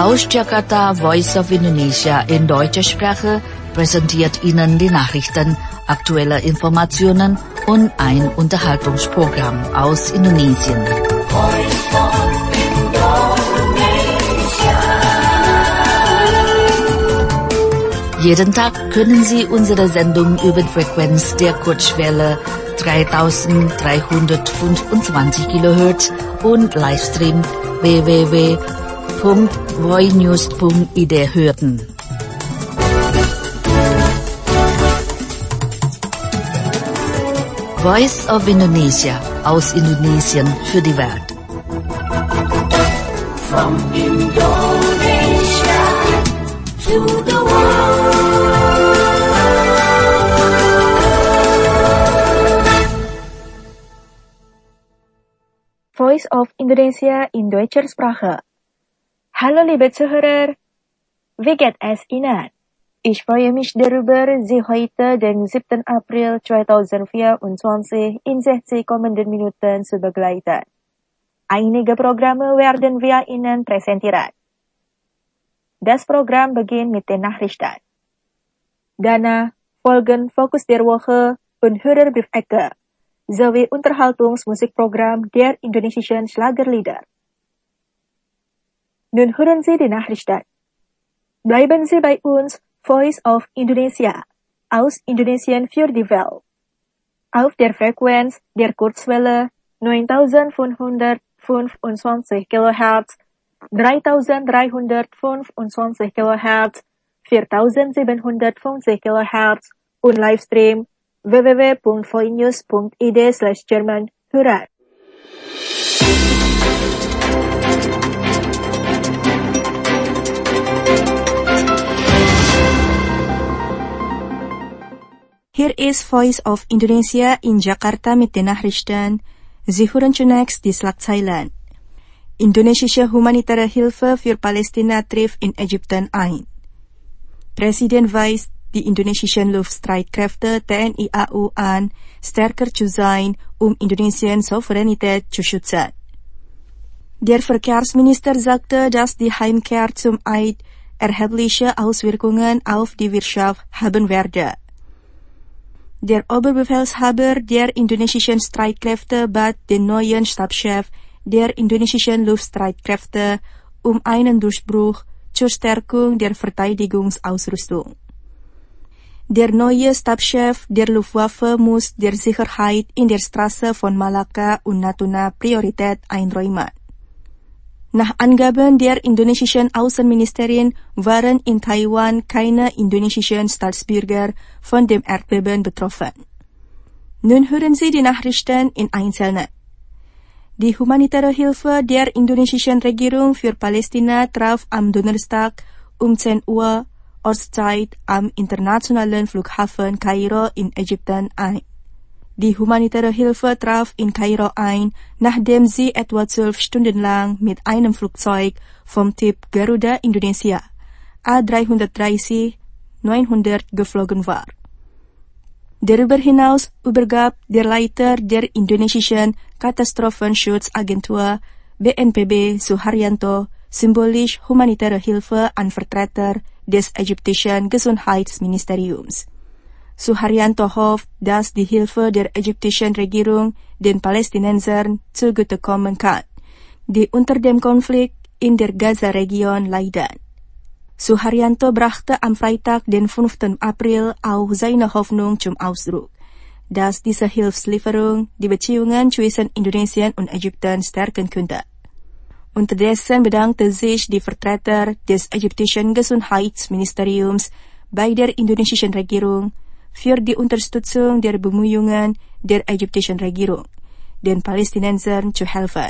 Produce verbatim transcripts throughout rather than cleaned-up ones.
Aus Jakarta, Voice of Indonesia in deutscher Sprache präsentiert Ihnen die Nachrichten, aktuelle Informationen und ein Unterhaltungsprogramm aus Indonesien. Jeden Tag können Sie unsere Sendung über die Frequenz der Kurzwelle dreitausenddreihundertfünfundzwanzig Kilohertz und Livestream w w w punkt voinews punkt i d hören. Voice of Indonesia aus Indonesien für die Welt. From Indonesia to the world. Voice of Indonesia in deutscher Sprache. Hallo liebe Zuhörer, wie geht es Ihnen? Ich freue mich darüber, Sie heute, den siebten April zweitausendvierundzwanzig, in sechzig kommenden Minuten zu begleiten. Einige Programme werden wir Ihnen präsentieren. Das Programm beginnt mit den Nachrichten. Danach folgen Fokus der Woche und Hörerbriefecke sowie Unterhaltungsmusikprogramm der indonesischen Schlagerlieder. Nun hören Sie die Nachrichten. Bleiben Sie bei uns, Voice of Indonesia, aus Indonesien für die Welt. Auf der Frequenz der Kurzwelle neuntausendfünfhundertfünfundzwanzig Kilohertz, dreitausenddreihundertfünfundzwanzig Kilohertz, viertausendsiebenhundertfünfzig Kilohertz und Livestream w w w punkt voinews punkt i d slash German hören. Hier ist Voice of Indonesia in Jakarta mit den Nachrichten. Sie hören zunächst die Schlagzeilen. Indonesische humanitäre Hilfe für Palästina trifft in Ägypten ein. Präsident weist die indonesischen Luftstreitkräfte T N I A U an, stärker zu sein, um Indonesiens Souveränität zu schützen. Der Verkehrsminister sagte, dass die Heimkehr zum Eid erhebliche Auswirkungen auf die Wirtschaft haben werde. Der Oberbefehlshaber der indonesischen Streitkräfte bat den neuen Stabschef der indonesischen Luftstreitkräfte um einen Durchbruch zur Stärkung der Verteidigungsausrüstung. Der neue Stabschef der Luftwaffe muss der Sicherheit in der Straße von Malaka und Natuna Priorität einräumen. Nach Angaben der indonesischen Außenministerin waren in Taiwan keine indonesischen Staatsbürger von dem Erdbeben betroffen. Nun hören Sie die Nachrichten in Einzelnen. Die humanitäre Hilfe der indonesischen Regierung für Palästina traf am Donnerstag um zehn Uhr Ortszeit am internationalen Flughafen Kairo in Ägypten ein. Die humanitäre Hilfe traf in Kairo ein, nachdem sie etwa zwölf Stunden lang mit einem Flugzeug vom Typ Garuda Indonesia A drei dreißig neunhundert geflogen war. Darüber hinaus übergab der Leiter der indonesischen Katastrophenschutzagentur B N P B Suharyanto symbolisch humanitäre Hilfe an Vertreter des ägyptischen Gesundheitsministeriums. Suharyanto hofft, dass die Hilfe der ägyptischen Regierung den Palästinensern zugutekommen kann, die unter dem Konflikt in der Gaza-Region leiden. Suharyanto brachte am Freitag, den fünften April, auch seine Hoffnung zum Ausdruck, dass diese Hilfslieferung die Beziehungen zwischen Indonesien und Ägypten stärken könnte. Unterdessen bedankte sich die Vertreter des ägyptischen Gesundheitsministeriums bei der indonesischen Regierung für die Unterstützung der Bemühungen der ägyptischen Regierung, den Palästinensern zu helfen.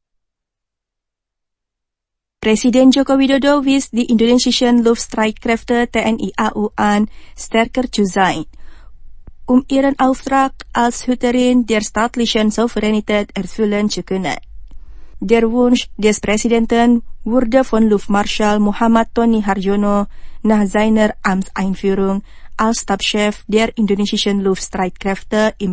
Präsident Joko Widodo wies die indonesischen Luftstreitkräfte T N I A U an, stärker zu sein, um ihren Auftrag als Hüterin der staatlichen Souveränität erfüllen zu können. Der Wunsch des Präsidenten wurde von Luftmarschall Muhammad Tony Harjono nach seiner Amtseinführung als Stabschef der indonesischen Luftstreitkräfte im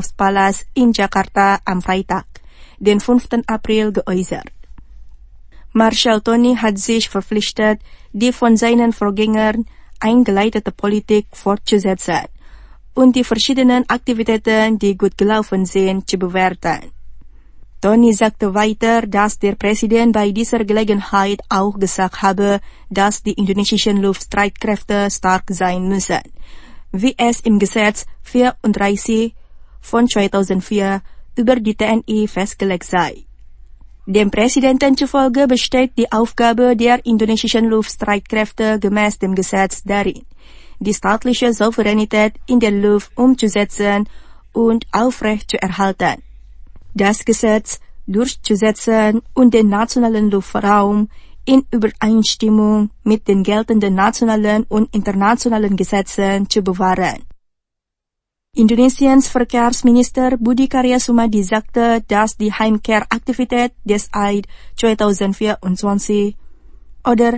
Präsidentschaftspalast in Jakarta am Freitag, den fünften April, geäußert. Marschall Tony hat sich verpflichtet, die von seinen Vorgängern eingeleitete Politik fortzusetzen und die verschiedenen Aktivitäten, die gut gelaufen sind, zu bewerten. Tony sagte weiter, dass der Präsident bei dieser Gelegenheit auch gesagt habe, dass die indonesischen Luftstreitkräfte stark sein müssen, wie es im Gesetz vierunddreißig von zweitausendvier über die T N I festgelegt sei. Dem Präsidenten zufolge besteht die Aufgabe der indonesischen Luftstreitkräfte gemäß dem Gesetz darin, die staatliche Souveränität in der Luft umzusetzen und aufrecht zu erhalten, das Gesetz durchzusetzen und den nationalen Luftraum in Übereinstimmung mit den geltenden nationalen und internationalen Gesetzen zu bewahren. Indonesiens Verkehrsminister Budi Karya Sumadi sagte, dass die Heimkehraktivität des A I D zweitausendvierundzwanzig oder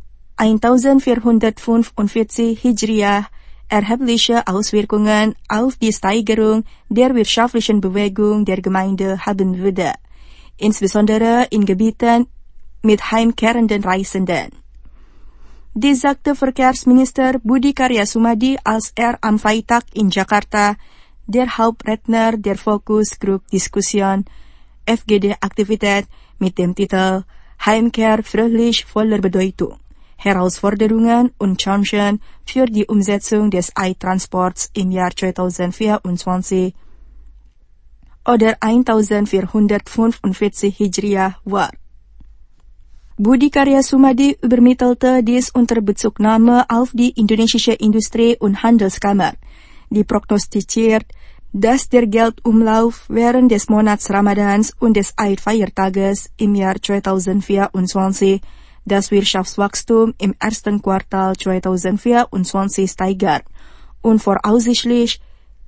vierzehnhundertfünfundvierzig Hijriah erhebliche Auswirkungen auf die Steigerung der wirtschaftlichen Bewegung der Gemeinde haben würde, insbesondere in Gebieten mit heimkehrenden Reisenden. Dies sagte Verkehrsminister Budi Karya Sumadi, als er am Freitag in Jakarta, der Hauptredner der Fokusgruppdiskussion F G D-Aktivität mit dem Titel Heimkehr fröhlich voller Bedeutung, Herausforderungen und Chancen für die Umsetzung des A I D-Transports im Jahr zweitausendvierundzwanzig oder vierzehnhundertfünfundvierzig Hijriah war. Budi Karya Sumadi übermittelte dies unter Bezugnahme auf die indonesische Industrie- und Handelskammer, die prognostiziert, dass der Geldumlauf während des Monats Ramadans und des A I D-Feiertages im Jahr zweitausendvierundzwanzig das Wirtschaftswachstum im ersten Quartal zweitausendvierundzwanzig steigert und voraussichtlich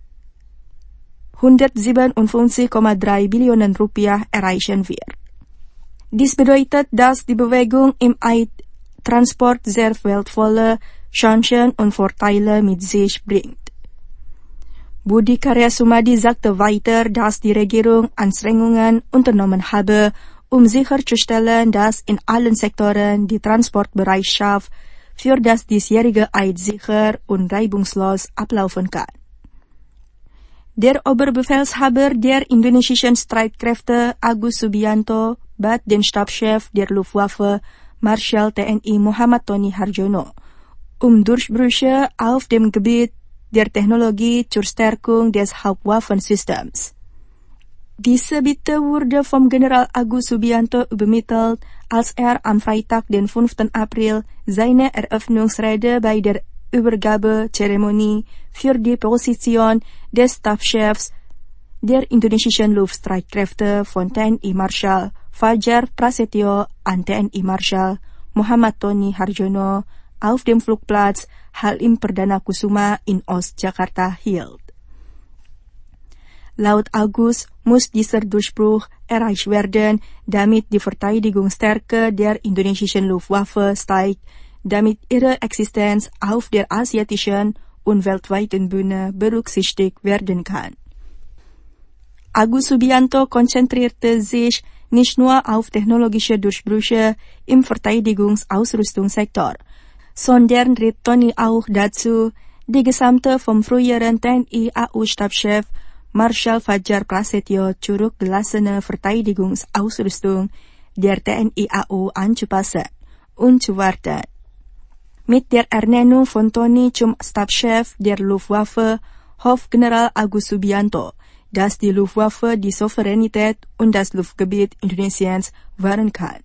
hundertsiebenundfünfzig Komma drei Billionen Rupiah erreichen wird. Dies bedeutet, dass die Bewegung im A I D-Transport sehr wertvolle Chancen und Vorteile mit sich bringt. Budi Karya Sumadi sagte weiter, dass die Regierung Anstrengungen unternommen habe, um sicherzustellen, dass in allen Sektoren die Transportbereitschaft für das diesjährige A I D sicher und reibungslos ablaufen kann. Der Oberbefehlshaber der indonesischen Streitkräfte Agus Subianto bat den Stabschef der Luftwaffe Marschall T N I Muhammad Tony Harjono um Durchbrüche auf dem Gebiet der Technologie zur Stärkung des Hauptwaffensystems. Diese Bitte wurde vom General Agus Subianto übermittelt, als er am Freitag, den fünften April, seine Eröffnungsrede bei der Übergabezeremonie für die Position des Stabschefs der indonesischen Luftstreitkräfte von T N I Marschall Fajar Prasetyo an T N I Marschall Muhammad Tony Harjono auf dem Flugplatz Halim Perdana Kusuma in Ost-Jakarta hielt. Laut Agus muss dieser Durchbruch erreicht werden, damit die Verteidigungsstärke der indonesischen Luftwaffe steigt, damit ihre Existenz auf der asiatischen und weltweiten Bühne berücksichtigt werden kann. Agus Subianto konzentrierte sich nicht nur auf technologische Durchbrüche im Verteidigungsausrüstungssektor, sondern riet Tony auch dazu, die gesamte vom früheren T N I A U-Stabschef Marschall Fajar Prasetyo zurückgelassene Verteidigungsausrüstung der T N I A U anzupassen und zu warten. Mit der Ernennung von Tony zum Stabschef der Luftwaffe hofft General Agus Subianto, dass die Luftwaffe die Souveränität und das Luftgebiet Indonesiens wahren kann.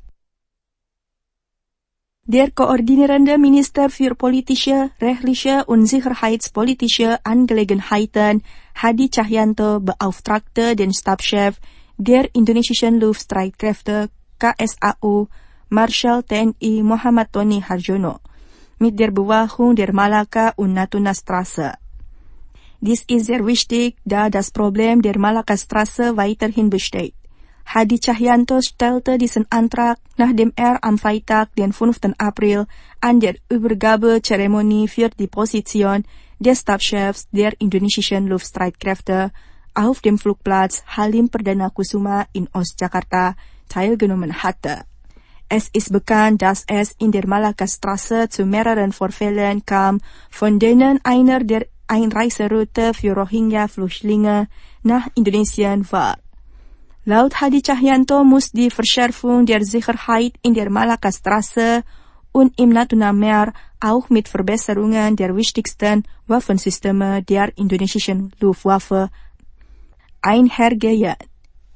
Der koordinierende Minister für politische, rechtliche und sicherheitspolitische Angelegenheiten Hadi Cahyanto beauftragte den Stabschef der indonesischen Luftstreitkräfte K S A U Marschall T N I Muhammad Tony Harjono mit der Bewachung der Malaka und Natuna Straße. Dies ist sehr wichtig, da das Problem der Malaka Straße weiterhin besteht. Hadi Cahyanto stellte diesen Antrag, nachdem er am Freitag, den fünften April, an der Übergabezeremonie für die Position des Stabschefs der indonesischen Luftstreitkräfte auf dem Flugplatz Halim Perdana Kusuma in Ost-Jakarta teilgenommen hatte. Es ist bekannt, dass es in der Malacca-Straße zu mehreren Vorfällen kam, von denen einer der Einreiseroute für Rohingya-Flüchtlinge nach Indonesien war. Laut Hadi Cahyanto muss die Verschärfung der Sicherheit in der Malacca-Straße und im Natuna-Meer auch mit Verbesserungen der wichtigsten Waffensysteme der indonesischen Luftwaffe einhergehen.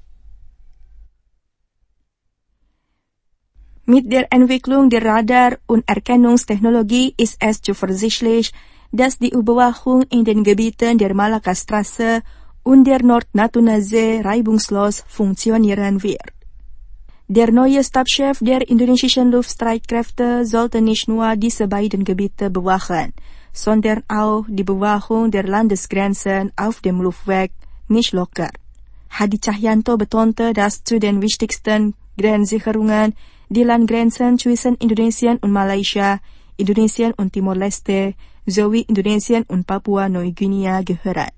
Mit der Entwicklung der Radar- und Erkennungstechnologie ist es zuversichtlich, dass die Überwachung in den Gebieten der Malacca-Straße und der Nord-Natuna-See reibungslos funktionieren wird. Der neue Stabschef der indonesischen Luftstreitkräfte sollte nicht nur diese beiden Gebiete bewachen, sondern auch die Bewachung der Landesgrenzen auf dem Luftweg nicht lockern. Hadi Cahyanto betonte, dass zu den wichtigsten Grenzsicherungen die Landgrenzen zwischen Indonesien und Malaysia, Indonesien und Timor-Leste sowie Indonesien und Papua-Neuguinea gehören.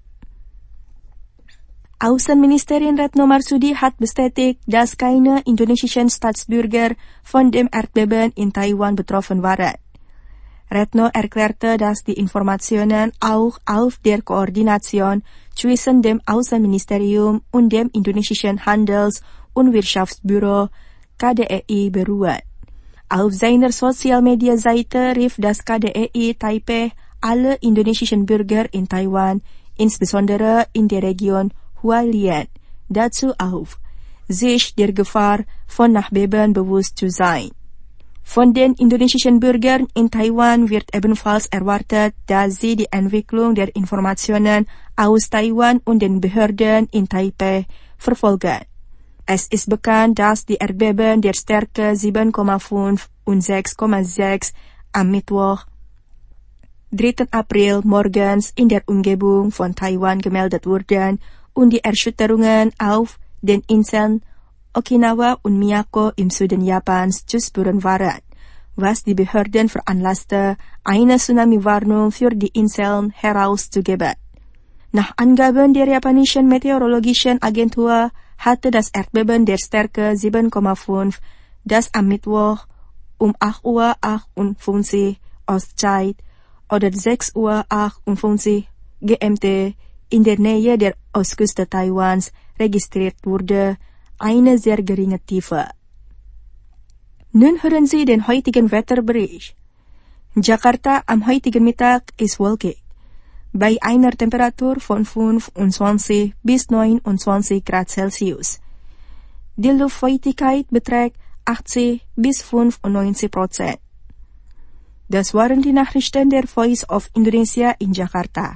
Außenministerin Retno Marsudi hat bestätigt, dass keine indonesischen Staatsbürger von dem Erdbeben in Taiwan betroffen waren. Retno erklärte, dass die Informationen auch auf der Koordination zwischen dem Außenministerium und dem indonesischen Handels- und Wirtschaftsbüro K D E I beruhen. Auf seiner Social-Media-Seite rief das K D E I Taipei alle indonesischen Bürger in Taiwan, insbesondere in der Region Hualien, dazu auf, sich der Gefahr von Nachbeben bewusst zu sein. Von den indonesischen Bürgern in Taiwan wird ebenfalls erwartet, dass sie die Entwicklung der Informationen aus Taiwan und den Behörden in Taipei verfolgen. Es ist bekannt, dass die Erdbeben der Stärke sieben Komma fünf und sechs Komma sechs am Mittwoch, dritten April morgens in der Umgebung von Taiwan gemeldet wurden und die Erschütterungen auf den Inseln Okinawa und Miyako im Süden Japans zu spüren waren, was die Behörden veranlasste, eine Tsunami-Warnung für die Inseln herauszugeben. Nach Angaben der japanischen Meteorologischen Agentur hatte das Erdbeben der Stärke sieben Komma fünf, das am Mittwoch um acht Uhr achtundfünfzig Ostzeit oder sechs Uhr achtundfünfzig G M T in der Nähe der Ostküste Taiwans registriert wurde, eine sehr geringe Tiefe. Nun hören Sie den heutigen Wetterbericht. Jakarta am heutigen Mittag ist wolkig, bei einer Temperatur von fünfundzwanzig bis neunundzwanzig Grad Celsius. Die Luftfeuchtigkeit beträgt achtzig bis fünfundneunzig Prozent. Das waren die Nachrichten der Voice of Indonesia in Jakarta.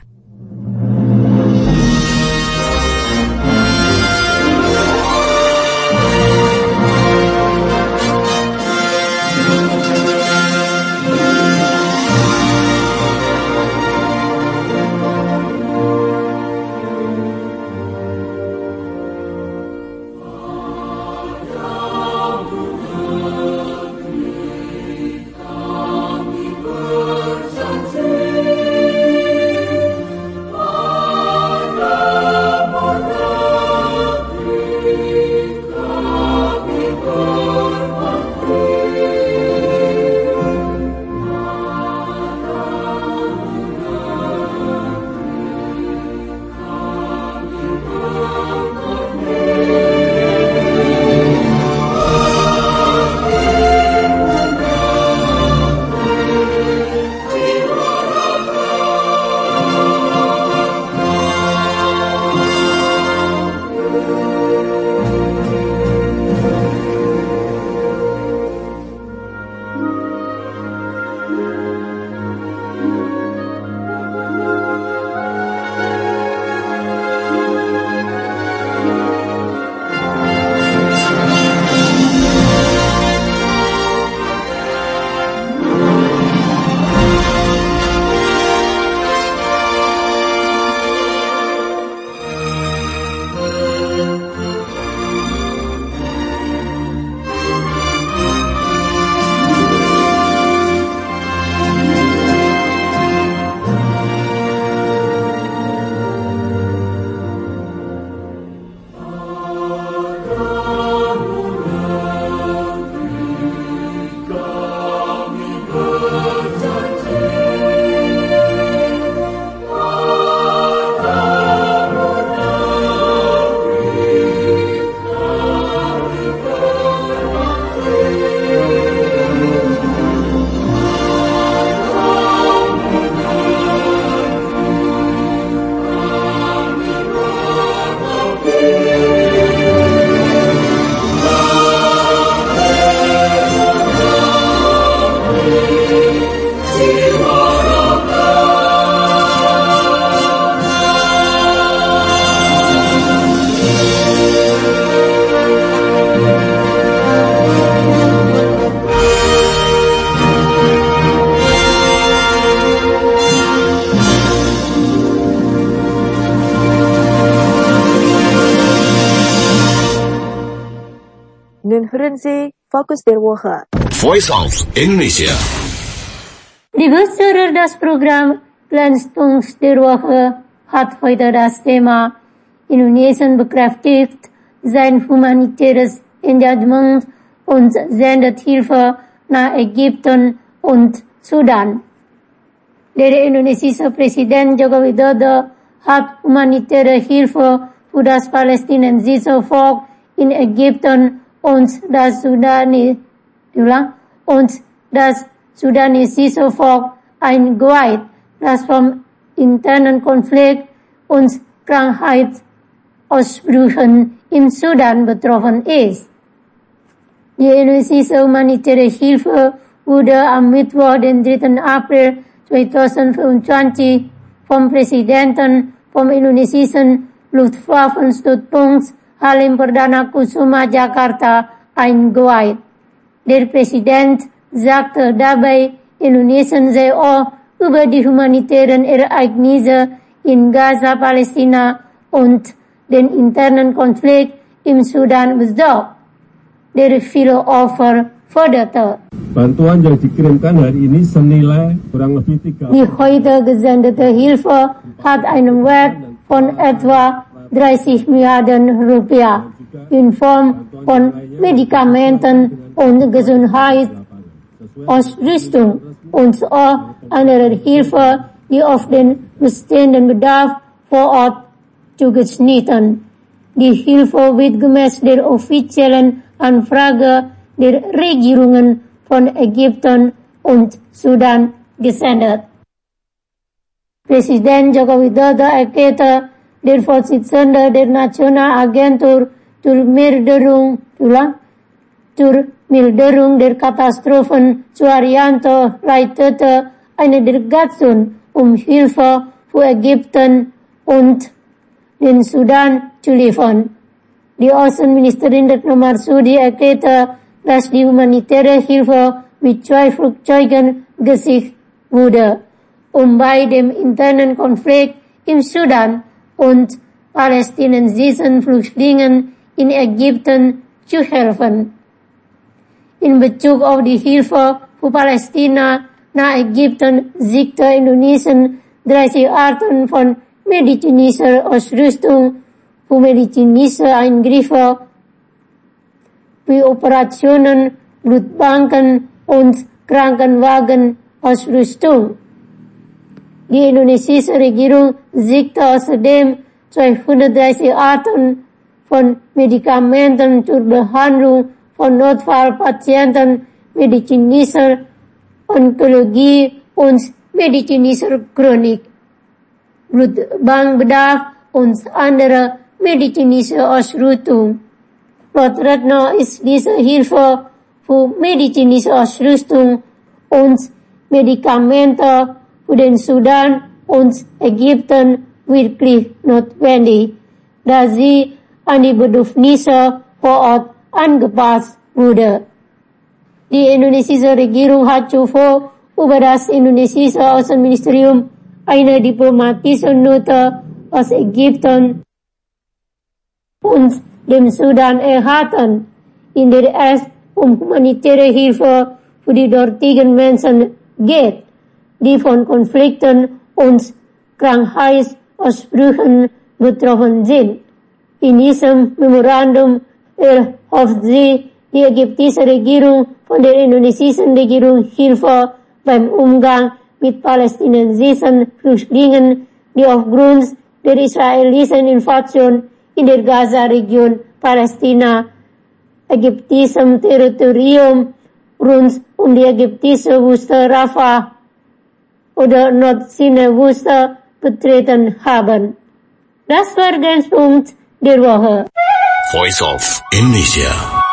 Nun hören Sie Fokus der Woche. Voice of Indonesia. Liebe Zuhörer, das Programm Glanzpunkt der Woche hat heute das Thema Indonesien bekräftigt sein humanitäres Engagement und sendet Hilfe nach Ägypten und Sudan. Der indonesische Präsident Joko Widodo hat humanitäre Hilfe für das palästinensische Volk in Ägypten und das Sudanis, und das sudanesische Volk eingeweiht, das vom internen Konflikt und Krankheitsausbrüchen im Sudan betroffen ist. Die indonesische humanitäre Hilfe wurde am Mittwoch, den dritten April zweitausendfünfundzwanzig, vom Präsidenten vom indonesischen Luftwaffenstützpunkt Halim Perdana Kusuma Jakarta eingeweiht. Der Präsident sagte dabei, Indonesien sei auch über die humanitären Ereignisse in Gaza, Palästina und den internen Konflikt im Sudan besorgt, der viele Opfer forderte. Bantuan yang dikirimkan hari ini senilai kurang lebih tiga. Die heute gesendete Hilfe hat einen Wert von etwa dreißig Milliarden Rupiah in Form von Medikamenten und Gesundheitsausrüstung und auch andere Hilfe, die auf den bestehenden Bedarf vor Ort zugeschnitten. Die Hilfe wird gemäß der offiziellen Anfrage der Regierungen von Ägypten und Sudan gesendet. Präsident Joko Widodo erklärte, der Vorsitzende der Nationalagentur zur Milderung, zur Milderung der Katastrophen Suharyanto leitete eine Delegation, um Hilfe für Ägypten und den Sudan zu liefern. Die Außenministerin Retno Marsudi erklärte, dass die humanitäre Hilfe mit zwei Flugzeugen geschickt wurde, um bei dem internen Konflikt im Sudan und palästinensischen Flüchtlingen in Ägypten zu helfen. In Bezug auf die Hilfe für Palästina nach Ägypten siegte Indonesien dreißig Arten von medizinischer Ausrüstung für medizinische Eingriffe, für Operationen, Blutbanken und Krankenwagenausrüstung. Die indonesische Regierung siegte außerdem zweihundertdreißig Arten von Medikamenten zur Behandlung von Notfallpatienten, medizinischer Onkologie und medizinischer Chronik, Blutbankbedarf und andere medizinische Ausrüstung. Laut Retno ist diese Hilfe für medizinische Ausrüstung und Medikamente für den Sudan und Ägypten wirklich notwendig, da sie an die Bedürfnisse vor Ort angepasst wurde. Die indonesische Regierung hat zuvor über das indonesische Außenministerium eine diplomatische Note aus Ägypten und dem Sudan erhalten, in der es um humanitäre Hilfe für die dortigen Menschen geht, die von Konflikten und Krankheitsausbrüchen betroffen sind. In diesem Memorandum erhofft sie die ägyptische Regierung von der indonesischen Regierung Hilfe beim Umgang mit palästinensischen Flüchtlingen, die aufgrund der israelischen Invasion in der Gaza-Region Palästina, ägyptischem Territorium rund um die ägyptische Wüste Rafah oder Nordsinai-Wüste betreten haben. Das war Glanzpunkt Dirwaha. Voice of Indonesia.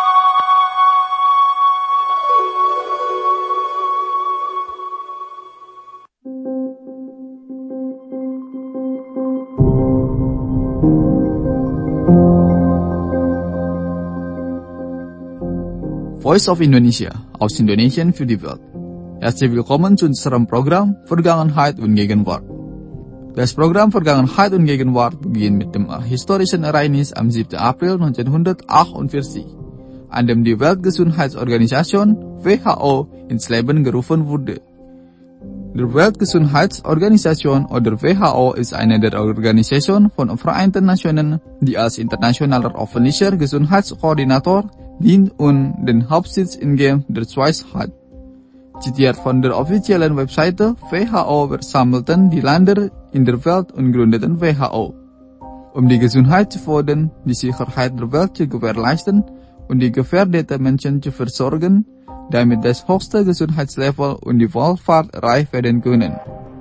Voice of Indonesia, aus Indonesien für die Welt. Herzlich willkommen zu unserem Programm Vergangenheit und Gegenwart. Das Programm Vergangenheit und Gegenwart beginnt mit dem historischen Ereignis am siebten April neunzehnhundertachtundvierzig, an dem die Weltgesundheitsorganisation W H O ins Leben gerufen wurde. Die Weltgesundheitsorganisation oder W H O ist eine der Organisationen von Vereinten Nationen, die als internationaler öffentlicher Gesundheitskoordinator dient und den Hauptsitz in Genf der Schweiz hat. Zitiert von der offiziellen Webseite W H O versammelten die Länder in der Welt und gründeten W H O, um die Gesundheit zu fördern, die Sicherheit der Welt zu gewährleisten und die gefährdeten Menschen zu versorgen, damit das höchste Gesundheitslevel und die Wohlfahrt erreicht werden können.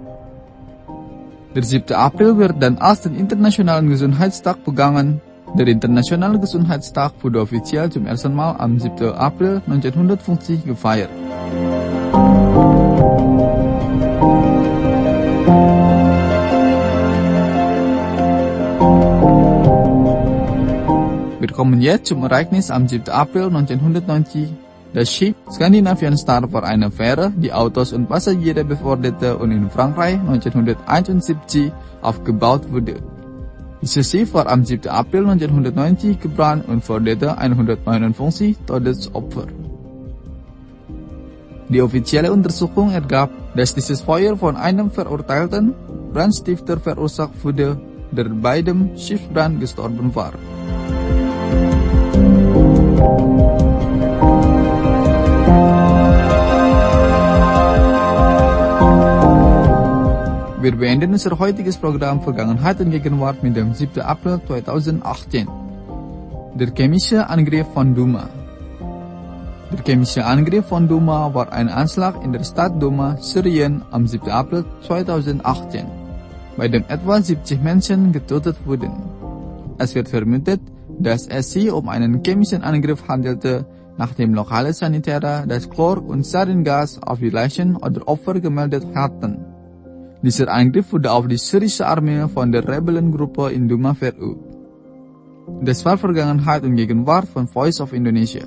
Der siebte April wird dann als den Internationalen Gesundheitstag begangen. Der Internationale Gesundheitstag wurde offiziell zum ersten Mal am siebten April neunzehnhundertfünfzig gefeiert. Wir kommen jetzt zum Ereignis am siebten April neunzehnhundertneunzig. Das Schiff Scandinavian Star war eine Fähre, die Autos und Passagiere beförderte und in Frankreich neunzehnhunderteinundsiebzig aufgebaut wurde. Dieses Schiff war am siebten April neunzehnhundertneunzig gebrannt und forderte hundertneunundfünfzig Todesopfer. Die offizielle Untersuchung ergab, dass dieses Feuer von einem verurteilten Brandstifter verursacht wurde, der bei dem Schiffsbrand gestorben war. Wir beenden unser heutiges Programm Vergangenheit und Gegenwart mit dem siebten April zweitausendachtzehn. Der chemische Angriff von Douma. Der chemische Angriff von Douma war ein Anschlag in der Stadt Douma, Syrien am siebten April zweitausendachtzehn, bei dem etwa siebzig Menschen getötet wurden. Es wird vermutet, dass es sich um einen chemischen Angriff handelte, nachdem lokale Sanitäter das Chlor- und Saringas auf die Leichen oder Opfer gemeldet hatten. Dieser Angriff wurde auf die syrische Armee von der Rebellengruppe in Douma verübt. Das war Vergangenheit und Gegenwart von Voice of Indonesia.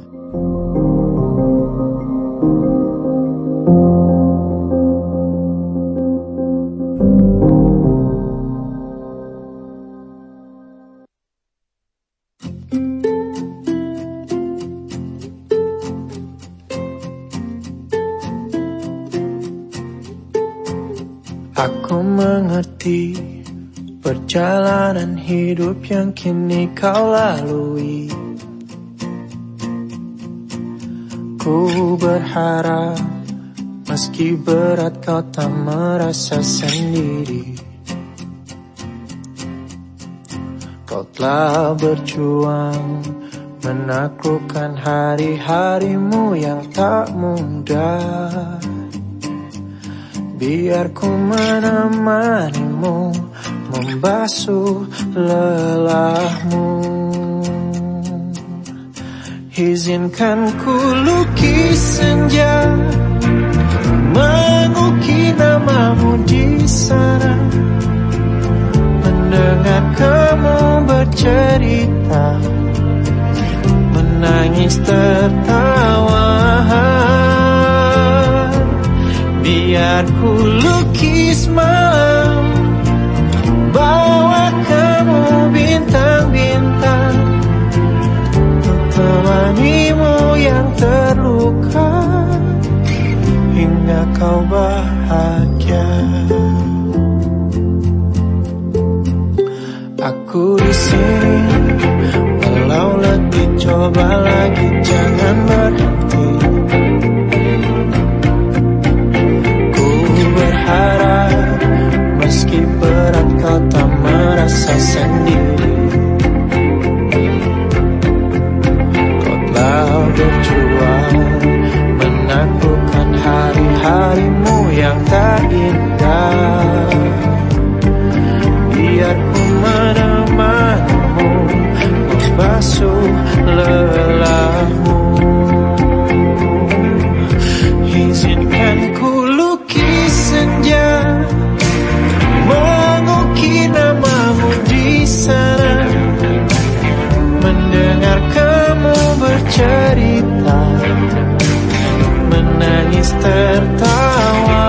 Aku mengerti perjalanan hidup yang kini kau lalui. Ku berharap meski berat kau tak merasa sendiri. Kau telah berjuang menaklukkan hari-harimu yang tak mudah. Biar ku menemanimu, membasuh lelahmu. Izinkan ku lukis senja, mengukir namamu di sana. Mendengar kamu bercerita, menangis tertawa. Biar ku lukis malam, bawa kamu bintang-bintang, temanimu yang terluka, hingga kau bahagia. Aku di sini, walau letih coba lagi, jangan berhenti. Berharap meski berat kau tak merasa sendiri. Kau telah berjuang menaklukkan hari-harimu yang tak indah. Biar ku menemanimu, menangis tertawa.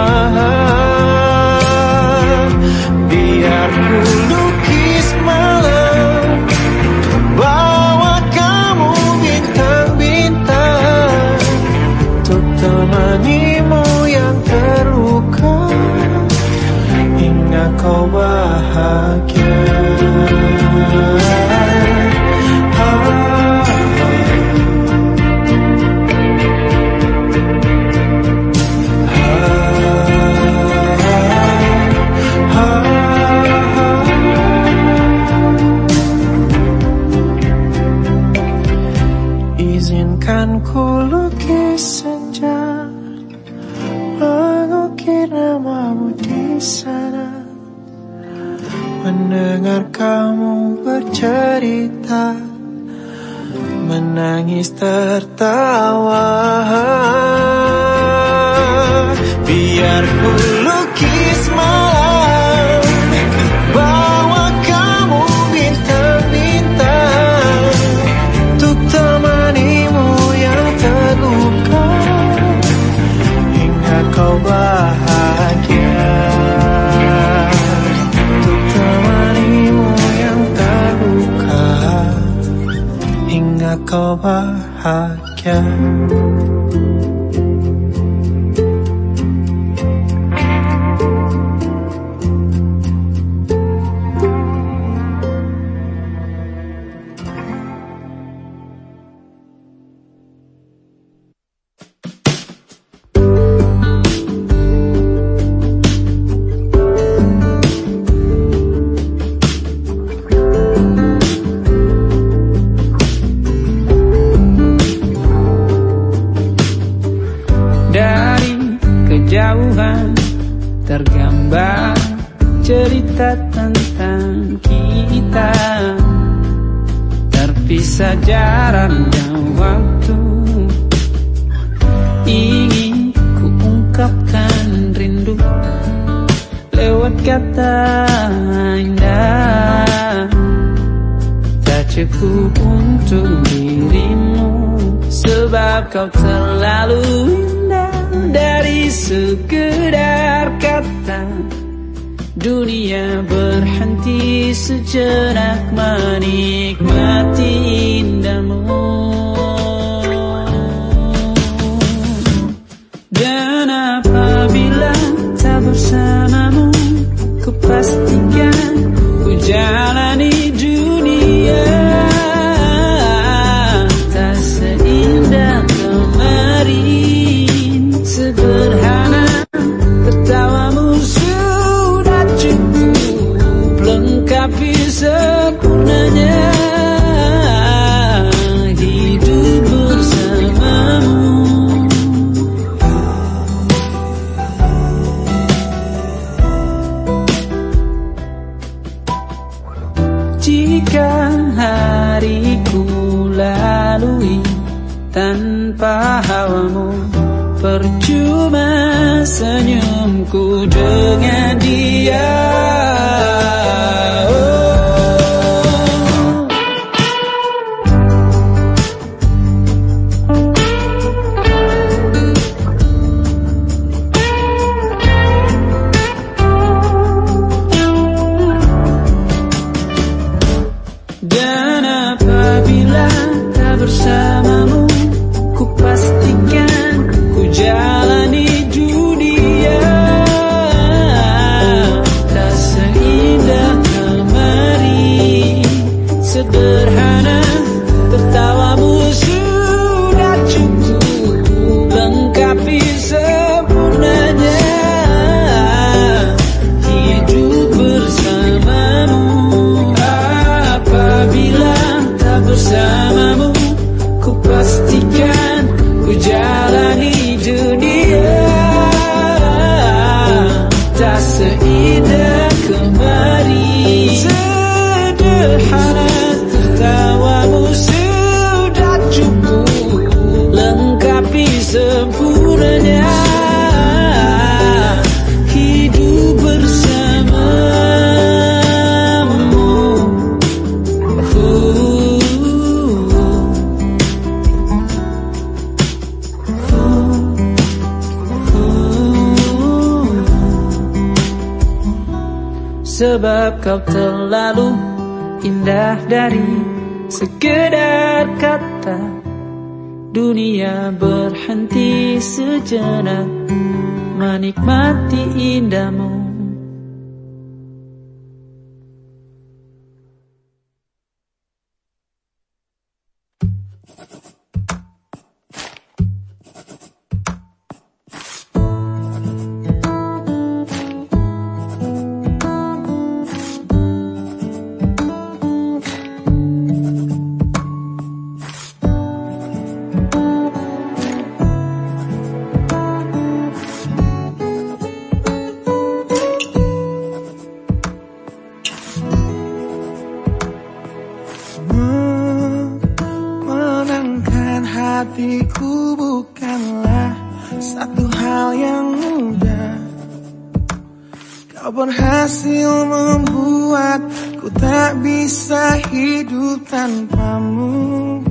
Biar ku lukis malam, bawa kamu bintang-bintang, untuk temanimu yang terluka, hingga kau bahagia. Izinkan ku lukis senja, mengukir namamu di sana, mendengar kamu bercerita, menangis tertawa. Biar ku lukis malam, bawa kamu bintang-bintang, untuk temanimu yang terluka, hingga kau bahagia. Untuk temanimu yang terluka, hingga kau bahagia. Tergambar cerita tentang kita, terpisah jarak dan waktu. Ingin ku ungkapkan rindu lewat kata indah, tak cukup untuk dirimu, sebab kau terlalu indah. Dari sekedar kata, dunia berhenti sejenak menikmati indahmu. Dan apabila tak bersamamu, ku pastikan ku jalani dunia tak seindah kemarin. Sederhana, tertawamu sudah cukup lengkapi sempurnanya hidup bersamamu. Jika hariku lalui tanpa hawamu, percuma senyumku dengan dia. Dan apabila tak bersamamu, ku pastikan ku jalani dunia tak seindah kemarin. Sederhana, tertawamu sudah cukup lengkapi sempurnanya hidup bersamamu. Apabila tak bersamamu, ku sebab kau terlalu indah dari sekedar kata. Dunia berhenti sejenak menikmati indahmu. Hatiku bukanlah satu hal yang mudah. Kau berhasil membuatku tak bisa hidup tanpamu.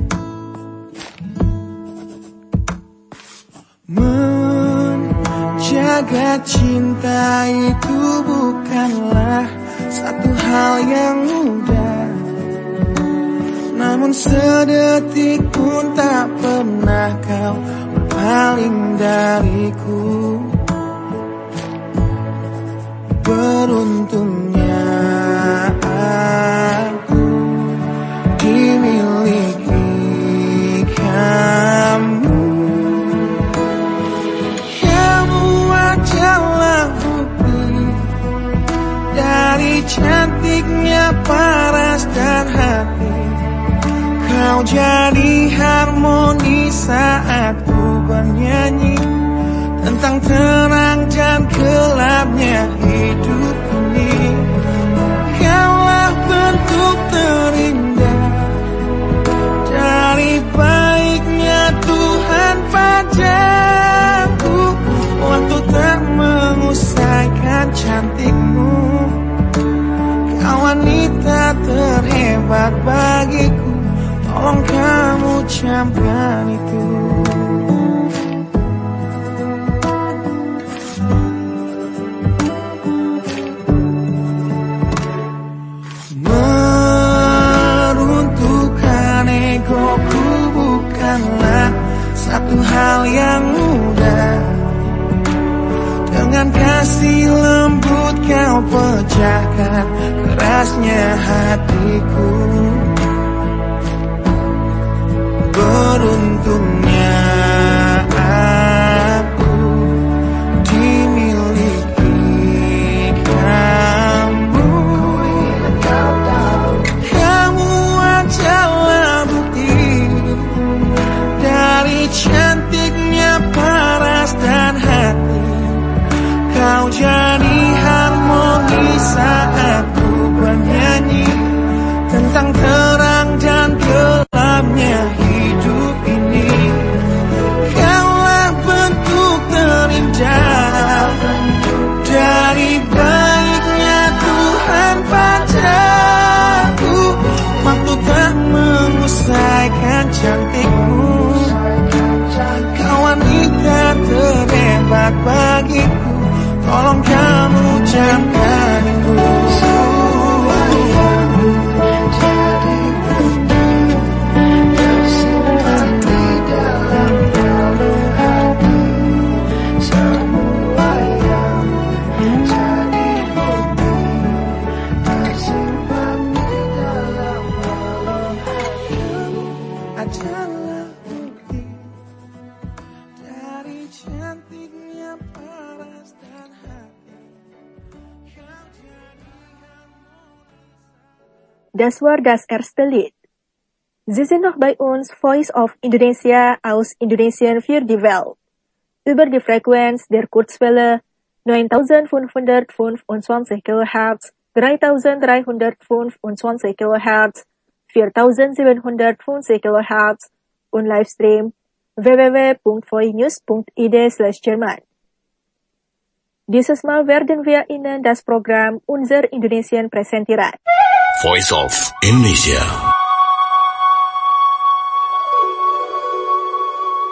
Menjaga cinta itu bukanlah satu hal yang mudah. Namun sedetik pun tak pernah kau berpaling dariku. Beruntungnya aku dimiliki kamu. Kamu adalah bukti dari cantiknya paras dan hati. Kau jadi harmoni saat ku bernyanyi tentang terang dan gelapnya hidup ini. Kaulah bentuk terindah dari baiknya Tuhan padaku. Waktu tak mengusaikan cantikmu. Kau wanita terhebat bagiku. Tolong kamu camkan itu. Meruntuhkan egoku bukanlah satu hal yang mudah. Dengan kasih lembut kau pecahkan kerasnya hatiku. Beruntungnya aku dimiliki kamu. Kamu adalah bukti dari cantiknya paras dan hati. Kau jadi harmoni saat ku bernyanyi tentang terang dan gelapnya hidup ini. Kaulah bentuk terindah dari baiknya Tuhan padaku. Waktu tak mengusaikan cantikmu. Kau wanita terhebat bagiku. Tolong kamu camkan itu. Das war das erste Lied. Sie sind noch bei uns Voice of Indonesia aus Indonesien für die Welt. Über die Frequenz der Kurzwelle neuntausendfünfhundertfünfundzwanzig Kilohertz, dreitausenddreihundertfünfundzwanzig Kilohertz, viertausendsiebenhundertfünfzig Kilohertz und Livestream w w w punkt voinews punkt i d slash Jerman. Dieses Mal werden wir Ihnen das Programm Unser Indonesien präsentieren. Voice of Indonesia.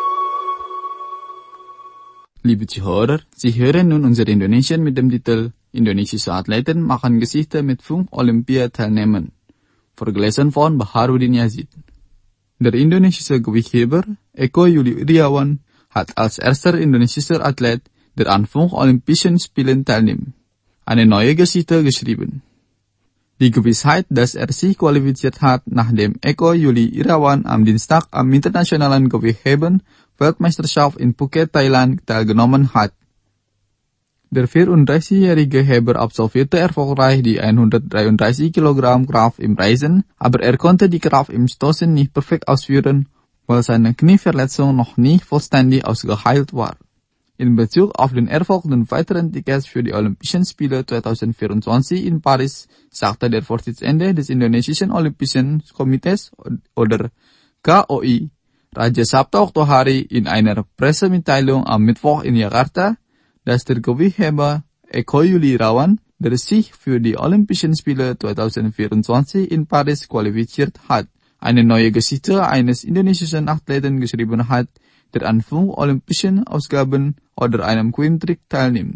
Liebe Zuhörer, Sie hören nun unser Indonesian mit dem Titel Indonesische Athleten machen Geschichte mit fünf Olympiateilnahmen, vergelesen von Baharudin Yazid. Der indonesische Gewichtheber Eko Yuli Iriawan hat als erster indonesischer Athlet, der an fünf Olympischen Spielen teilnimmt, eine neue Geschichte geschrieben. Die Gewissheit, dass er sich qualifiziert hat, nachdem Eko Yuli Iriawan am Dienstag am internationalen Gewichtheben Weltmeisterschaft in Phuket, Thailand teilgenommen hat. Der vierunddreißigjährige Heber absolvierte erfolgreich die hundertdreiunddreißig Kilogramm Kraft im Reisen, aber er konnte die Kraft im Stoßen nicht perfekt ausführen, weil seine Knieverletzung noch nicht vollständig ausgeheilt war. In Bezug auf den Erfolg und weiteren Tickets für die Olympischen Spiele zwanzig vierundzwanzig in Paris sagte der Vorsitzende des Indonesischen Olympischen Komitees oder K O I, Raja Sabta Oktohari, in einer Pressemitteilung am Mittwoch in Jakarta, dass der Gewichtheber Eko Yuli Iriawan, der sich für die Olympischen Spiele zwanzig vierundzwanzig in Paris qualifiziert hat, eine neue Geschichte eines indonesischen Athleten geschrieben hat, der an fünf Olympischen Ausgaben oder einem Queen-Trick teilnimmt.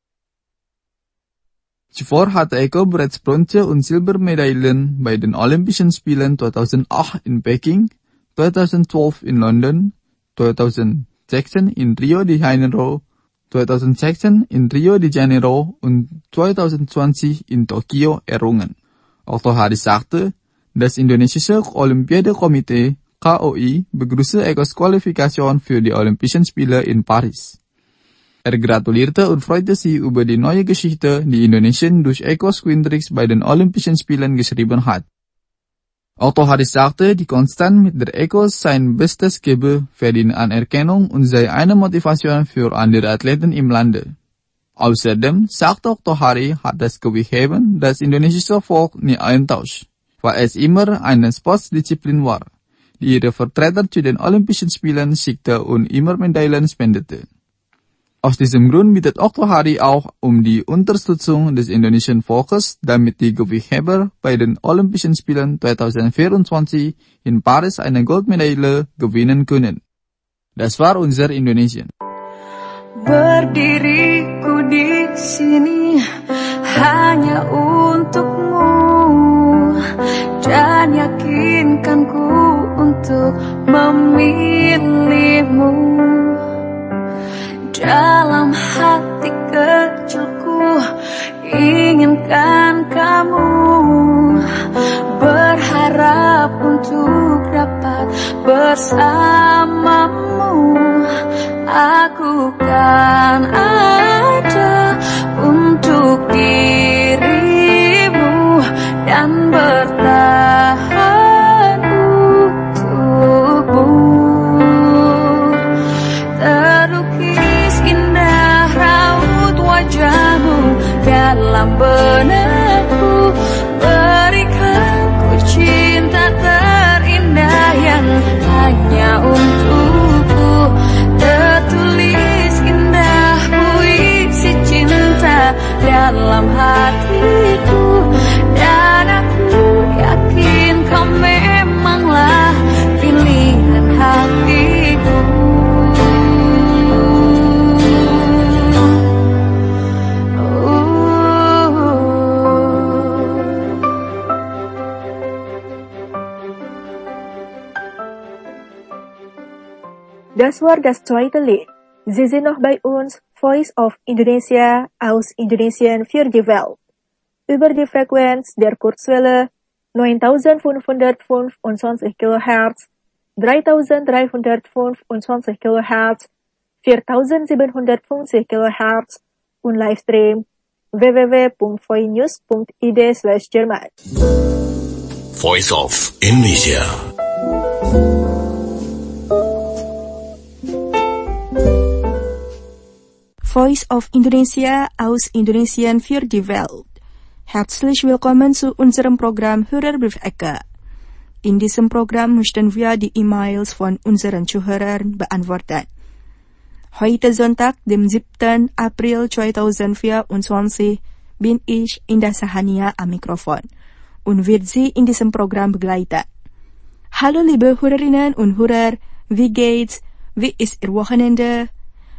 Zuvor hatte Eko bereits Bronze- und Silbermedaillen bei den Olympischen Spielen zweitausendacht in Peking, zweitausendzwölf in London, zweitausendsechzehn in Rio de Janeiro, zweitausendsechzehn in Rio de Janeiro und zweitausendzwanzig in Tokio errungen. Oktohari sagte, das indonesische Olympiadekomitee K O I begrüßte Ekos Qualifikation für die Olympischen Spiele in Paris. Er gratulierte und freute sich über die neue Geschichte, die Indonesien durch Ekos Queen-Tricks bei den Olympischen Spielen geschrieben hat. Oktohari sagte, die Konstant mit der Eko sein Bestes gebe, verdient Anerkennung und sei eine Motivation für andere Athleten im Lande. Außerdem sagte Oktohari, hat das Gewichtheben das indonesische Volk nie eintauscht, weil es immer eine Sportdisziplin war, die ihre Vertreter zu den Olympischen Spielen schickte und immer Medaillen spendete. Aus diesem Grund bittet Oktohari auch um die Unterstützung des indonesischen Volkes, damit die Gewichtheber bei den Olympischen Spielen zwanzig vierundzwanzig in Paris eine Goldmedaille gewinnen können. Das war unser Indonesien. Berdiriku di sini hanya untukmu dan yakinkanku untuk memilihmu. Dalam hati kecilku inginkan kamu, berharap untuk dapat bersamamu. Aku kan ada untuk dirimu dan bertahan untukmu. Terukis indah raut wajahmu dalam benakku, berikan ku cinta terindah yang hanya untukku. Tertulis indah puisi cinta dalam hatiku, dan aku yakin kau memanglah pilihan hatiku. Das war das zweite Lied. Sie sind noch bei uns, Voice of Indonesia aus Indonesien für die Welt. Über die Frequenz der Kurzwelle neuntausendfünfhundertfünfundzwanzig Kilohertz, dreitausenddreihundertfünfundzwanzig Kilohertz, viertausendsiebenhundertfünfzig Kilohertz und Livestream w w w punkt voinews punkt i d slash Jerman. Voice of Indonesia. Voice of Indonesia aus Indonesien für die Welt. Herzlich willkommen zu unserem Programm Hörerbriefecke. In diesem Programm möchten wir die E-Mails von unseren Zuhörern beantworten. Heute Sonntag, dem siebten April zweitausendvierundzwanzig, bin ich Indah Sahania am Mikrofon und wird Sie in diesem Programm begleiten. Hallo liebe Hörerinnen und Hörer, wie geht's? Wie ist Ihr Wochenende?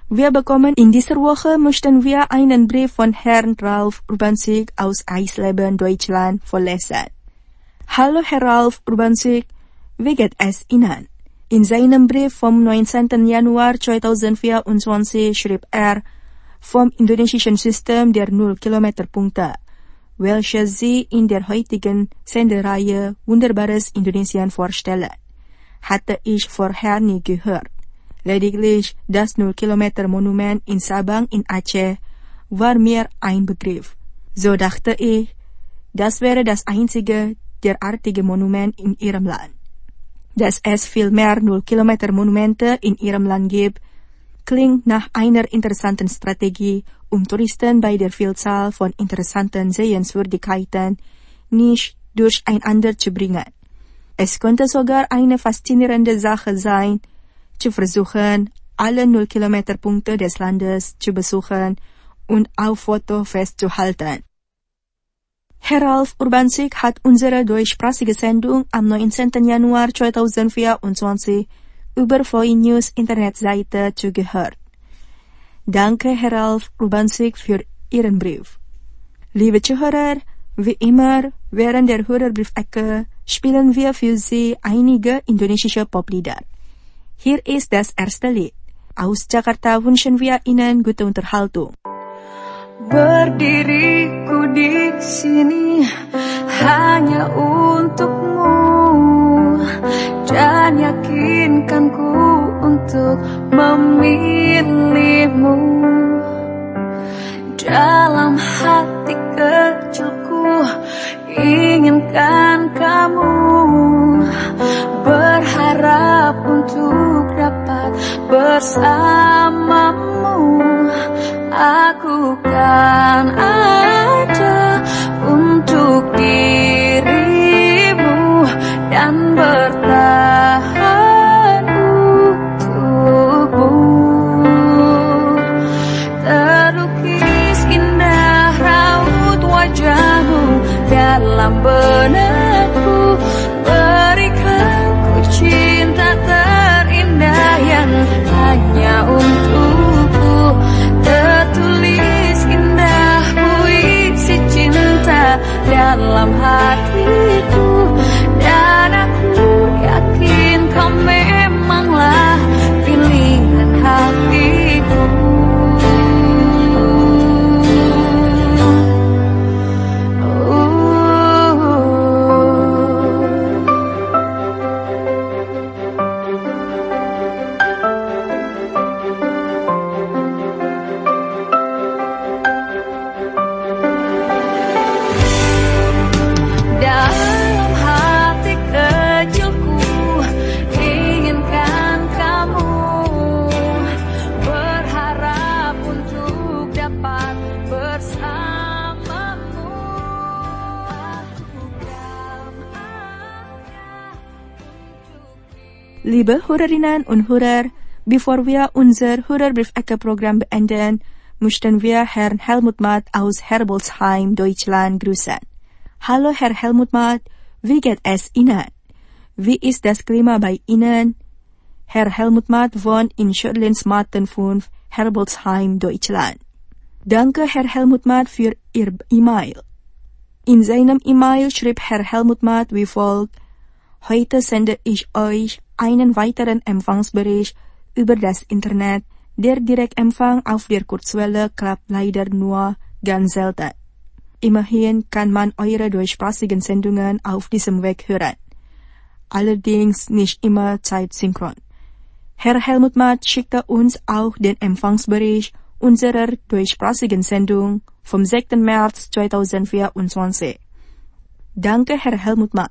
Wir bekommen in dieser Woche möchten wir einen Brief von Herrn Ralf Urbanzig aus Eisleben, Deutschland vorlesen. Hallo Herr Ralf Urbanzig, wie geht es Ihnen? In seinem Brief vom neunzehnten Januar zweitausendvierundzwanzig schrieb er vom indonesischen System der Null-Kilometer-Punkte, welches Sie in der heutigen Sendereihe Wunderbares Indonesien vorstellen, hatte ich vorher nie gehört. Lediglich das Null-Kilometer-Monument in Sabang in Aceh war mir ein Begriff. So dachte ich, das wäre das einzige derartige Monument in Ihrem Land. Dass es viel mehr Null-Kilometer-Monumente in Ihrem Land gibt, klingt nach einer interessanten Strategie, um Touristen bei der Vielzahl von interessanten Sehenswürdigkeiten nicht durcheinander zu bringen. Es könnte sogar eine faszinierende Sache sein, zu versuchen, alle Null-Kilometer-Punkte des Landes zu besuchen und auf Foto festzuhalten. Herr Ralf Urbanzig hat unsere deutschsprachige Sendung am neunzehnten Januar zweitausendvierundzwanzig über V I News Internetseite zugehört. Danke, Herr Ralf Urbanzig, für Ihren Brief. Liebe Zuhörer, wie immer, während der Hörerbriefecke spielen wir für Sie einige indonesische Poplieder. Hier ist das erste Lied. Aus Jakarta wünschen wir Ihnen gute Unterhaltung. Berdiriku di sini hanya untukmu dan yakinkanku untuk memilihmu. Dalam hati kecilku inginkan kamu, berharap untuk dapat bersamamu. Aku kan ada untuk dirimu dan bertahan untukmu. Terlukis indah raut wajahmu dalam benakku, berikan ku cinta terindah yang hanya untukku. Tertulis indah puisi cinta dalam hatiku, dan aku yakin kau memanglah pilihan hatiku. Liebe Hörerinnen und Hörer, bevor wir unser Hörerbriefecke-Programm beenden, möchten wir Herrn Helmut Matt aus Herbolzheim, Deutschland, grüßen. Hallo Herr Helmut Matt, wie geht es Ihnen? Wie ist das Klima bei Ihnen? Herr Helmut Matt wohnt in Schödlinsmatten fünf, Herbolzheim, Deutschland. Danke Herr Helmut Matt für Ihr E-Mail. In seinem E-Mail schrieb Herr Helmut Matt wie folgt: Heute sende ich euch einen weiteren Empfangsbericht über das Internet. Der Direktempfang auf der Kurzwelle klappt leider nur ganz selten. Immerhin kann man eure deutschsprachigen Sendungen auf diesem Weg hören. Allerdings nicht immer zeitsynchron. Herr Helmut Matt schickte uns auch den Empfangsbericht unserer deutschsprachigen Sendung vom sechsten März zweitausendvierundzwanzig. Danke Herr Helmut Matt.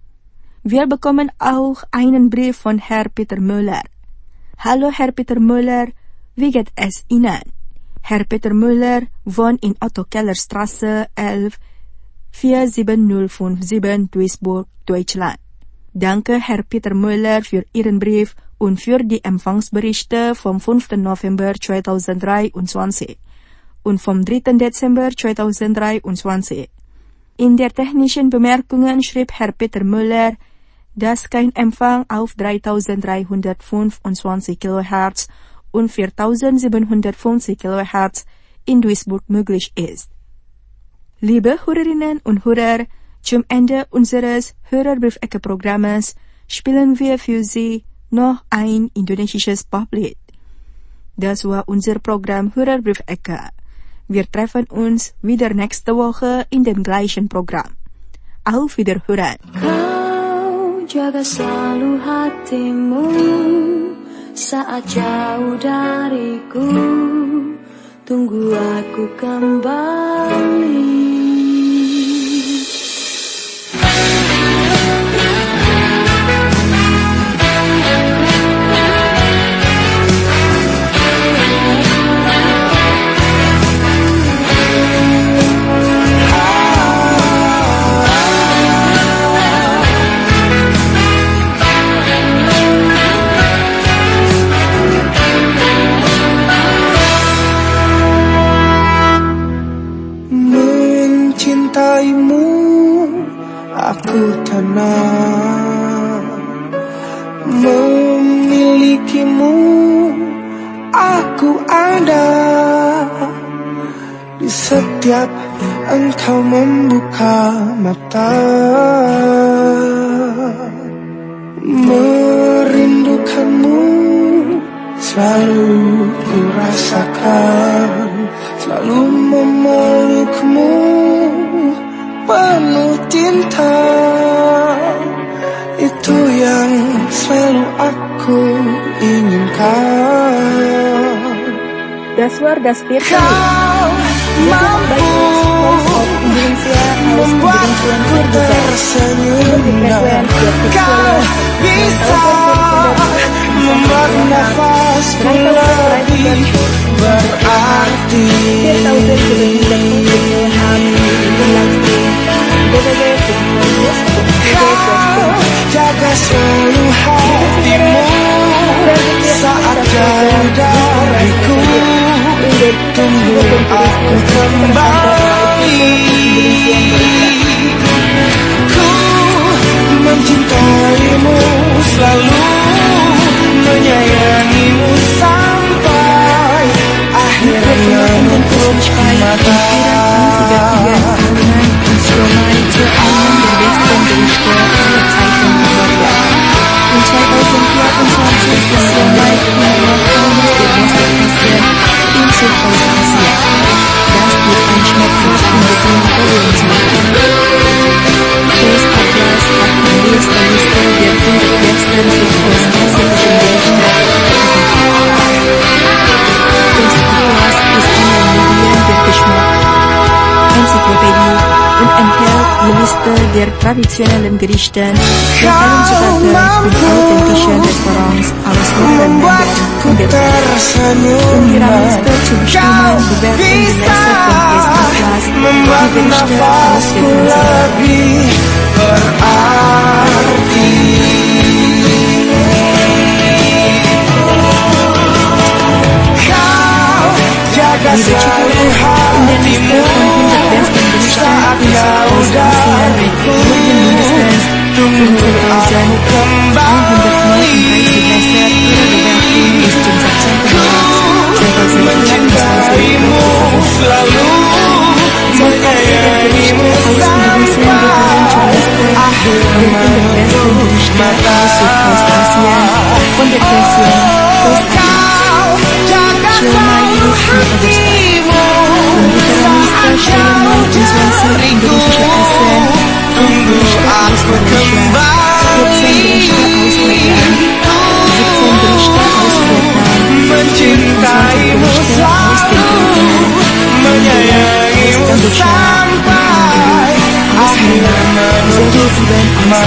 Wir bekommen auch einen Brief von Herr Peter Müller. Hallo Herr Peter Müller, wie geht es Ihnen? Herr Peter Müller wohnt in Otto-Keller-Straße elf, vier sieben null fünf sieben, Duisburg, Deutschland. Danke Herr Peter Müller für Ihren Brief und für die Empfangsberichte vom fünften November zweitausenddreiundzwanzig und vom dritten Dezember zweitausenddreiundzwanzig. In der technischen Bemerkungen schrieb Herr Peter Müller, dass kein Empfang auf dreitausenddreihundertfünfundzwanzig Kilohertz und viertausendsiebenhundertfünfzig Kilohertz in Duisburg möglich ist. Liebe Hörerinnen und Hörer, zum Ende unseres Hörerbriefecke-Programmes spielen wir für Sie noch ein indonesisches Poplied. Das war unser Programm Hörerbriefecke. Wir treffen uns wieder nächste Woche in dem gleichen Programm. Auf Wiederhören. Kau jaga selalu hatimu saat jauh dariku. Tunggu aku kembali. Aku tenang memilikimu, aku ada di setiap engkau membuka mata. Merindukanmu selalu ku rasakan, selalu memelukmu penuh cinta. Itu yang selalu aku inginkan. Das war das vierte Kau mampu membuatku tersenyum. Kau bisa membuat nafasku lebih berarti. Kau jaga selalu hatimu saat jauh dariku. Tunggu aku kembali. Ku mencintaimu, selalu menyayangimu sampai akhirnya menutup mata. Der traditionellen Gerichten, der Allenzugarte und authentischen Restaurants aus mehreren Ländern und der Welt. Um die Rangliste zu bestimmen, bewerten die Lesser von Erster Class die Gerichte aus der Liebe Chicago, in der Liste von hundert besten Gerichten aus Asien wurden mindestens fünftausendeinhundertneununddreißig Lesser ihre Bewertung bis zum sechzehnten März zweitausendzweiundzwanzig Gerichte aus Indonesien gehören zur Liste der hundert besten Gerichte aus Südostasien von der Version Siomay indonesische Essen, Gerichte aus Malaysia, vierzehn Gerichte aus Thailand, siebzehn Gerichte aus Vietnam, fünfundzwanzig Gerichte aus den Philippinen, Indonesia aus Thailand, sowie sieben aus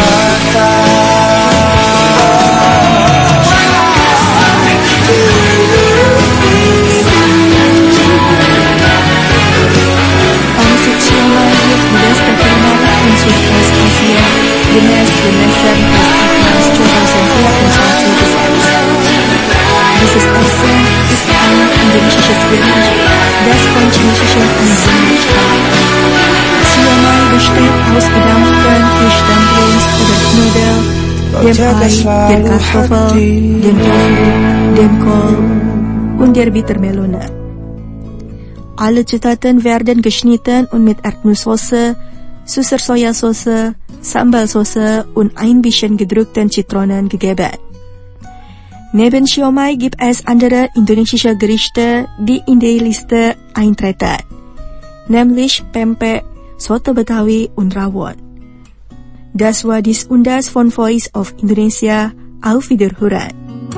Südostasien gemäß dem Messern des Atlas zweitausendvierundzwanzig ausgezeichnet. Dieses Essen ist ein indonesisches Gericht, das von chinesischen Ansinnen stammt. Siomay besteht aus gedampften Fischdumplings oder Knödel, dem Ei, der Kartoffel, dem Tofu, dem Kohl und der Bittermelone. Alle Zutaten werden geschnitten und mit Erdnusssoße, süßer Sojasauce, Sambalsoße und ein bisschen gedrückten Zitronen gegeben. Neben Siomai gibt es andere indonesische Gerichte, die in die Liste eintreten, nämlich Pempek, Soto Betawi und Rawon. Das war dies und das von Voice of Indonesia. Auf Wiederhören.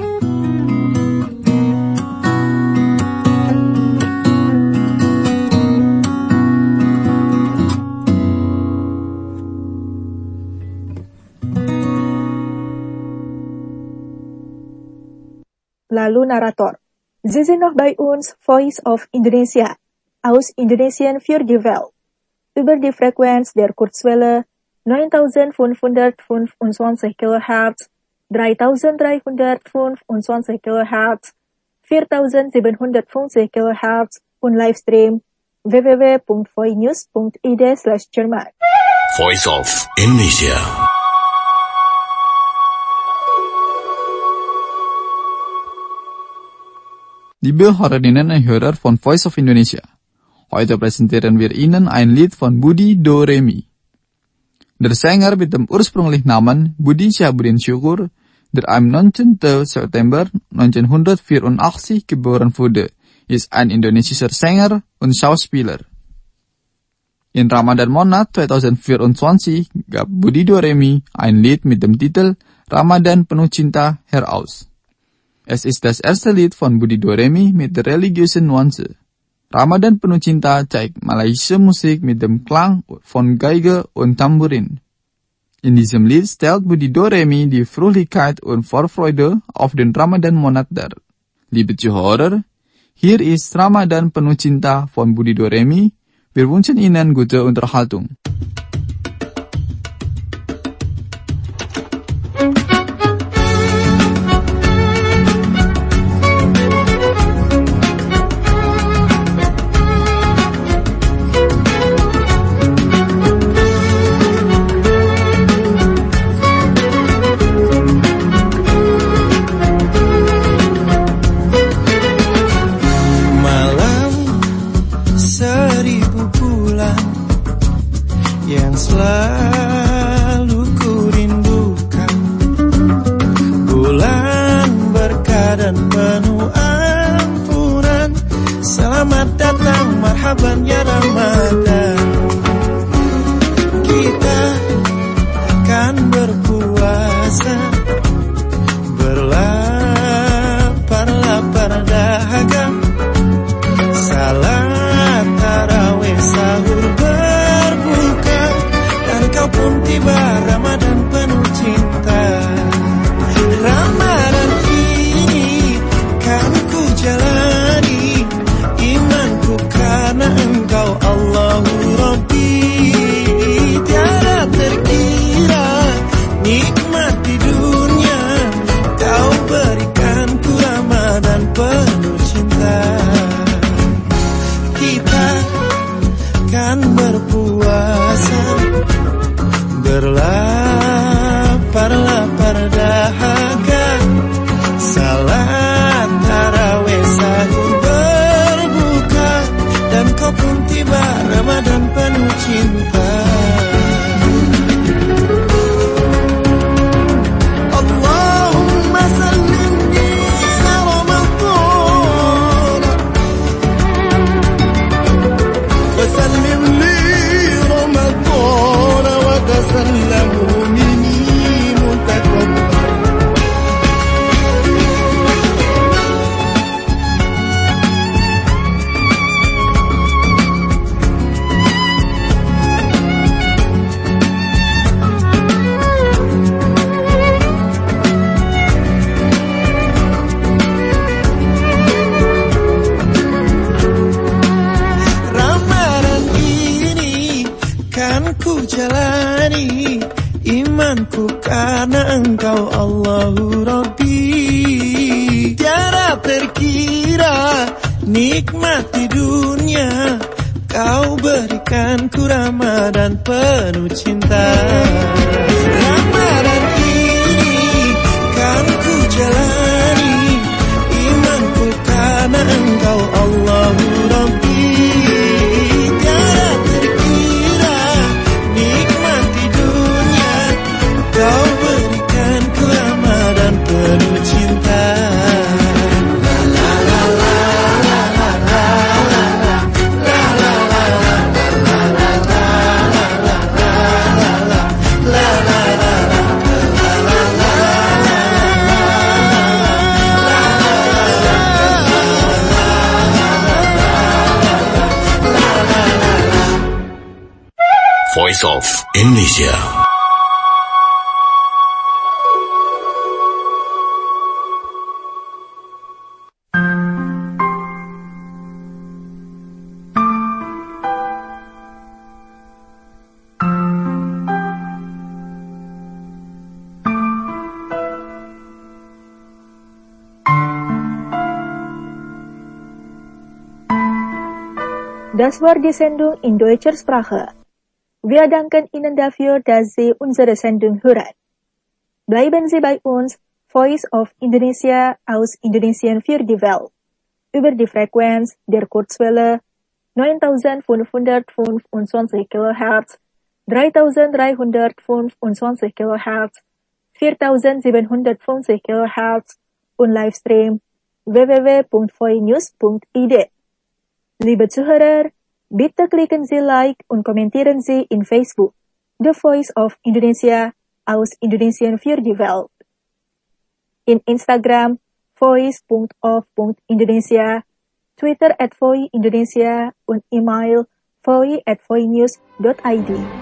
Lalu Narator. Sie sind noch bei uns, Voice of Indonesia, aus Indonesien für die Welt, über die Frequenz der Kurzwelle neuntausendfünfhundertfünfundzwanzig Kilohertz, dreitausenddreihundertfünfundzwanzig Kilohertz, viertausendsiebenhundertfünfzig Kilohertz und Livestream w w w punkt voinews punkt i d slash Jerman. Voice of Indonesia. Liebe Hörerinnen und Hörer von Voice of Indonesia, heute präsentieren wir Ihnen ein Lied von Budi Doremi. Der Sänger mit dem ursprünglichen Namen Budi Syahabudin Syukur, der am neunzehnten September neunzehnhundertvierundachtzig geboren wurde, ist ein indonesischer Sänger und Schauspieler. In Ramadan-Monat zweitausendvierundzwanzig gab Budi Doremi ein Lied mit dem Titel Ramadan Penuh Cinta heraus. Es ist das erste Lied von Budi Doremi mit der religiösen Nuance. Ramadan Penuh Cinta zeigt malaysische Musik mit dem Klang von Geige und Tambourin. In diesem Lied stellt Budi Doremi die Fröhlichkeit und Vorfreude auf den Ramadan-Monat dar. Liebe Zuhörer, hier ist Ramadan Penuh Cinta von Budi Doremi. Wir wünschen Ihnen gute Unterhaltung. Voice of Indonesia. Das war die Sendung in deutscher Sprache. Wir danken Ihnen dafür, dass Sie unsere Sendung hören. Bleiben Sie bei uns, Voice of Indonesia aus Indonesien für die Welt, über die Frequenz der Kurzwelle neuntausendfünfhundertfünfundzwanzig Kilohertz, dreitausenddreihundertfünfundzwanzig Kilohertz, viertausendsiebenhundertfünfzig Kilohertz und Livestream w w w punkt voinews punkt i d. Liebe Zuhörer, bitte klicken Sie Like und kommentieren Sie in Facebook The Voice of Indonesia aus Indonesien für die Welt. In Instagram voice punkt of punkt indonesia, Twitter at voi indonesia und E-Mail voi at voinews punkt i d.